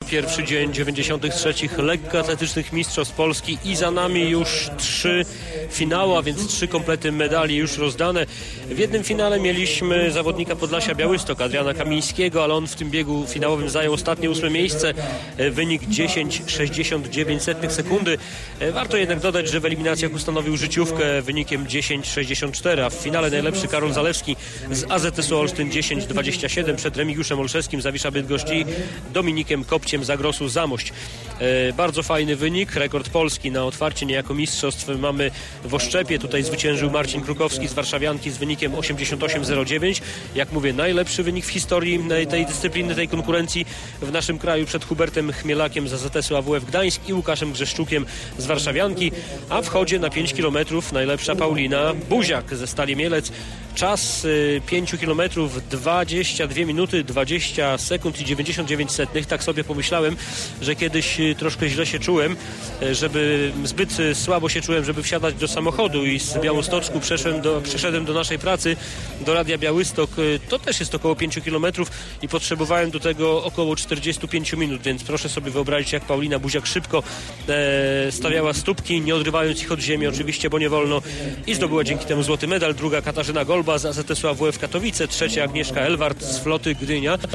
pierwszy dzień 93. lekkoatletycznych mistrzostw Polski i za nami już 3 finały, a więc 3 komplety medali już rozdane. W jednym finale mieliśmy zawodnika Podlasia Białystok, Adriana Kamińskiego, ale on w tym biegu finałowym zajął ostatnie 8 miejsce. Wynik 10,69 sekundy. Warto jednak dodać, że w eliminacjach ustanowił życiówkę wynikiem 10,64, a w finale najlepszy Karol Zalewski z AZS-u Olsztyn 10,27 przed Remigiuszem Olszewskim z Zawisza Bydgoszcz i Dominikiem Kopciem z Agrosu Zamość. Bardzo fajny wynik, rekord Polski na otwarcie niejako mistrzostw mamy w Oszczepie. Tutaj zwyciężył Marcin Krukowski z warszawianki z wynikiem 88,09. Jak mówię, najlepszy wynik w historii tej dyscypliny, tej konkurencji w naszym kraju przed Hubertem Chmielakiem z AZS-u AWF Gdańsk i Łukaszem Grzeszczukiem z warszawianki, a w chodzie na 5 km najlepsza Paulina Buziak ze Stali Mielec. Czas 5 km 22 minuty 20 sekund i 99 setnych. Tak sobie pomyślałem, że kiedyś troszkę źle się czułem, zbyt słabo się czułem, żeby wsiadać do samochodu i z Białostoczku przeszedłem do naszej pracy, do Radia Białystok. To też jest około 5 km i potrzebowałem do tego około 45 minut, więc proszę sobie wyobrazić, jak Paulina Buziak szybko stawiała stópki, nie odrywając ich od ziemi oczywiście, bo nie wolno, i zdobyła dzięki temu złoty medal. Druga Katarzyna Golba z AZS-u AWF Katowice, trzecia Agnieszka Elwart z floty Gdynia.